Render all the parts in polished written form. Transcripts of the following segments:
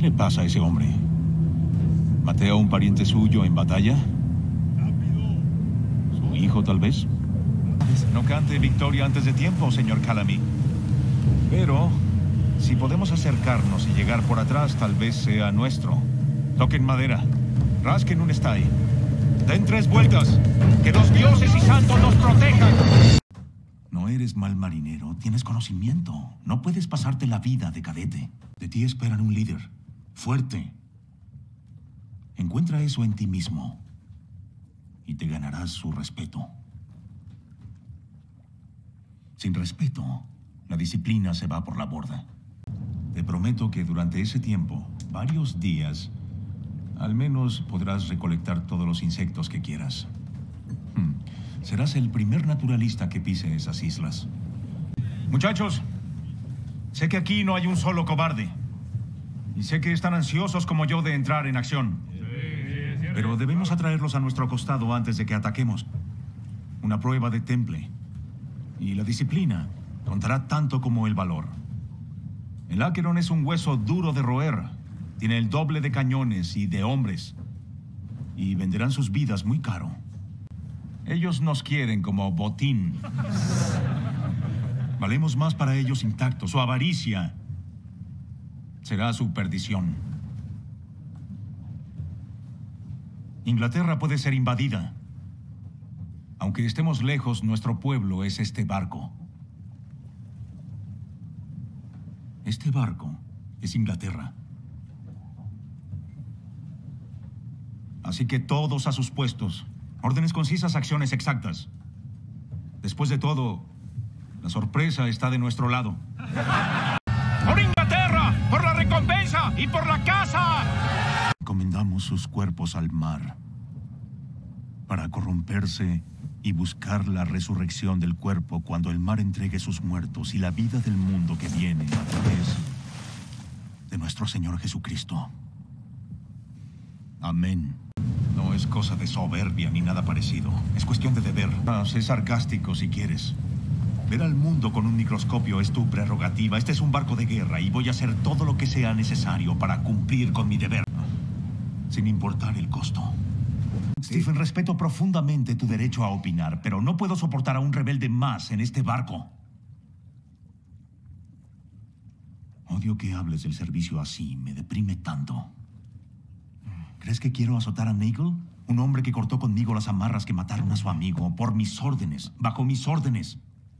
le pasa a ese hombre? ¿Maté a un pariente suyo en batalla? ¿Su hijo, tal vez? No cante victoria antes de tiempo, señor Calamy. Pero, si podemos acercarnos y llegar por atrás, tal vez sea nuestro. Toquen madera. Rasquen un estay. Den 3 vueltas. ¡Que los dioses y santos nos protejan! No eres mal marinero, tienes conocimiento. No puedes pasarte la vida de cadete. De ti esperan un líder. Fuerte. Encuentra eso en ti mismo. Y te ganarás su respeto. Sin respeto, la disciplina se va por la borda. Te prometo que durante ese tiempo, varios días, al menos podrás recolectar todos los insectos que quieras. Serás el primer naturalista que pise esas islas. Muchachos, sé que aquí no hay un solo cobarde. Y sé que están ansiosos como yo de entrar en acción. Pero debemos atraerlos a nuestro costado antes de que ataquemos. Una prueba de temple. Y la disciplina contará tanto como el valor. El Acheron es un hueso duro de roer. Tiene el doble de cañones y de hombres. Y venderán sus vidas muy caro. Ellos nos quieren como botín. Valemos más para ellos intactos. Su avaricia será su perdición. Inglaterra puede ser invadida. Aunque estemos lejos, nuestro pueblo es este barco. Este barco es Inglaterra. Así que todos a sus puestos. Órdenes concisas, acciones exactas. Después de todo, la sorpresa está de nuestro lado. ¡Por Inglaterra! ¡Por la recompensa! ¡Y por la casa! Encomendamos sus cuerpos al mar para corromperse y buscar la resurrección del cuerpo cuando el mar entregue sus muertos y la vida del mundo que viene a través de nuestro Señor Jesucristo. Amén. No es cosa de soberbia ni nada parecido. Es cuestión de deber. Sé sarcástico si quieres. Ver al mundo con un microscopio es tu prerrogativa. Este es un barco de guerra y voy a hacer todo lo que sea necesario para cumplir con mi deber. Sin importar el costo. Stephen, respeto profundamente tu derecho a opinar, pero no puedo soportar a un rebelde más en este barco. Odio que hables del servicio así. Me deprime tanto. ¿Crees que quiero azotar a Nagel? Un hombre que cortó conmigo las amarras que mataron a su amigo por mis órdenes, bajo mis órdenes.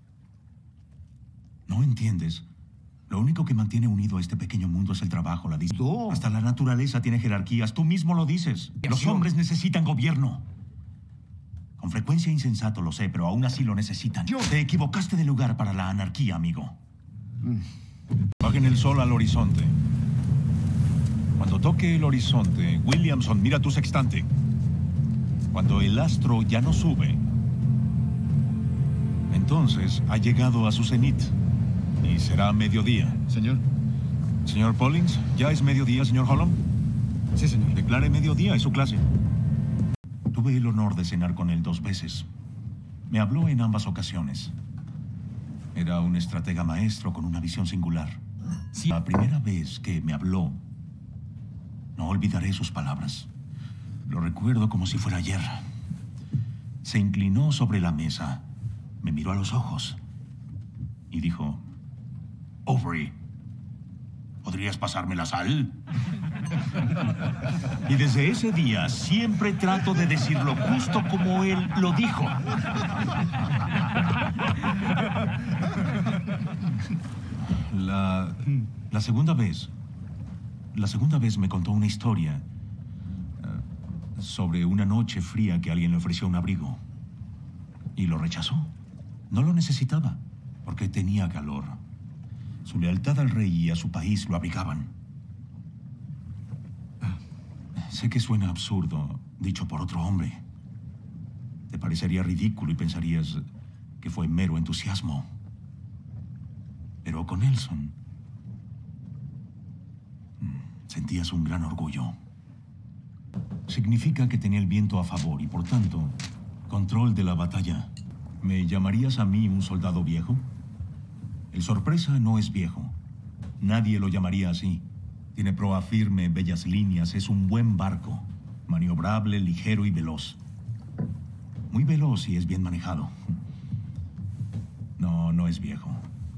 ¿No entiendes? Lo único que mantiene unido a este pequeño mundo es el trabajo, la disciplina. Hasta la naturaleza tiene jerarquías. Tú mismo lo dices. Los hombres necesitan gobierno. Con frecuencia insensato, lo sé, pero aún así lo necesitan. Te equivocaste de lugar para la anarquía, amigo. Bajen el sol al horizonte. Cuando toque el horizonte, Williamson, mira tu sextante. Cuando el astro ya no sube, entonces ha llegado a su cenit. Y será mediodía. Señor. Señor Pollins, ¿ya es mediodía, señor Hollom? Sí, señor. Declare mediodía, es su clase. Tuve el honor de cenar con él 2 veces. Me habló en ambas ocasiones. Era un estratega maestro con una visión singular. Sí. La primera vez que me habló, no olvidaré sus palabras. Lo recuerdo como si fuera ayer. Se inclinó sobre la mesa, me miró a los ojos y dijo: Overy, ¿podrías pasarme la sal? Y desde ese día siempre trato de decirlo justo como él lo dijo. La segunda vez me contó una historia sobre una noche fría que alguien le ofreció un abrigo. Y lo rechazó. No lo necesitaba, porque tenía calor. Su lealtad al rey y a su país lo abrigaban. Sé que suena absurdo, dicho por otro hombre. Te parecería ridículo y pensarías que fue mero entusiasmo. Pero con Nelson sentías un gran orgullo. Significa que tenía el viento a favor y, por tanto, control de la batalla. ¿Me llamarías a mí un soldado viejo? El sorpresa no es viejo. Nadie lo llamaría así. Tiene proa firme, bellas líneas, es un buen barco. Maniobrable, ligero y veloz. Muy veloz y es bien manejado. No, no es viejo.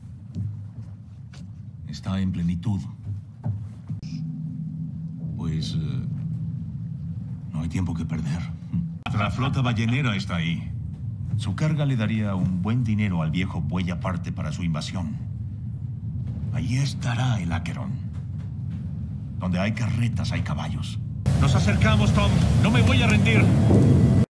Está en plenitud. Pues... no hay tiempo que perder. La flota ballenera está ahí. Su carga le daría un buen dinero al viejo buey aparte para su invasión. Allí estará el Acheron. Donde hay carretas, hay caballos. Nos acercamos, Tom. No me voy a rendir.